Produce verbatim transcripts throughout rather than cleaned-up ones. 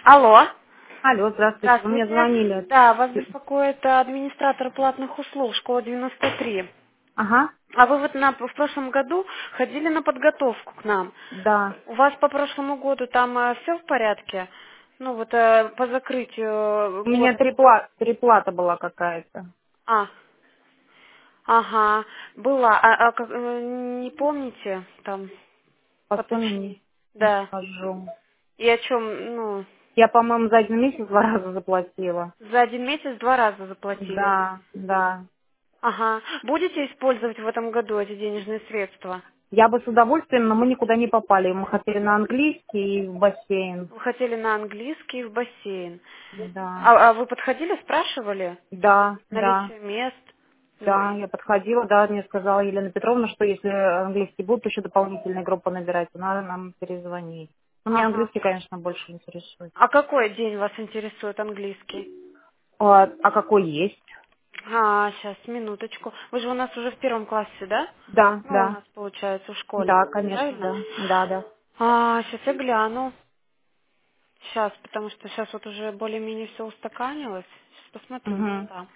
Алло. Алло, здравствуйте, вы мне Здравствуйте. звонили. Да, вас беспокоит э, администратор платных услуг, школа девяносто три. Ага, А вы вот на, в прошлом году ходили на подготовку к нам. да. У вас по прошлому году там все в порядке? Ну вот э, по закрытию э, У меня года. перепла- переплата была какая-то. А, ага, была. А, а как, э, не помните там По сумме не, поточнее? не Да. скажу. И о чем, ну, Я, по-моему, за один месяц два раза заплатила. за один месяц два раза заплатили. Да, да. Ага. Будете использовать в этом году эти денежные средства? Я бы с удовольствием, но мы никуда не попали. Мы хотели на английский и в бассейн. Вы хотели на английский и в бассейн. Да, А, а вы подходили, спрашивали да, да. наличие мест? Да, М, я подходила, да, мне сказала Елена Петровна, что если английский будут еще дополнительная группа набирать, то надо нам перезвонить. Но меня Ага. английский, конечно, больше интересует. А какой день вас интересует английский? А, а какой есть? А, сейчас, минуточку. Вы же у нас уже в первом классе, да? Да, Ну, у да, нас, получается, в школе, да, конечно, правильно? да, да, да. А, сейчас я гляну. Сейчас, потому что сейчас вот уже более-менее все устаканилось. Сейчас посмотрю Угу. места.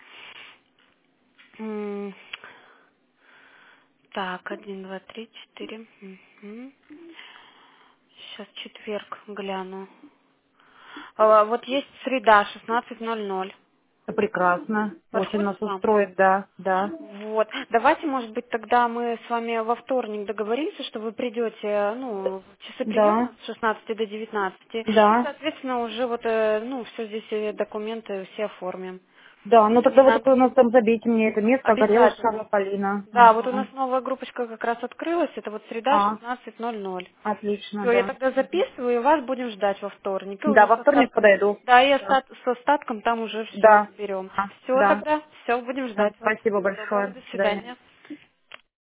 М, Так, один, два, три, четыре. Сейчас четверг гляну. А, вот есть среда, шестнадцать ноль ноль. Прекрасно, очень Подходит нас вам? устроит, да, да, Вот. Давайте, может быть, тогда мы с вами во вторник договоримся, что вы придете, ну, в часы да, приема с шестнадцати до девятнадцати. И, да, соответственно, уже вот, э, ну, все здесь э, документы все оформим. да, ну тогда вы Да. только у нас там забейте мне это место, Горелая Обязательно. Шарла Полина. Да, вот у нас Угу. новая группочка как раз открылась, это вот среда А, шестнадцать ноль ноль. отлично, Все, я да. тогда записываю, и вас будем ждать во вторник. И Да, уже с во вторник остатком. подойду. Да, и Да, остат- с остатком там уже все да, разберем. а, Все да. тогда, все, будем Всё, ждать вас. спасибо Всего доброго, большое. до До свидания. свидания.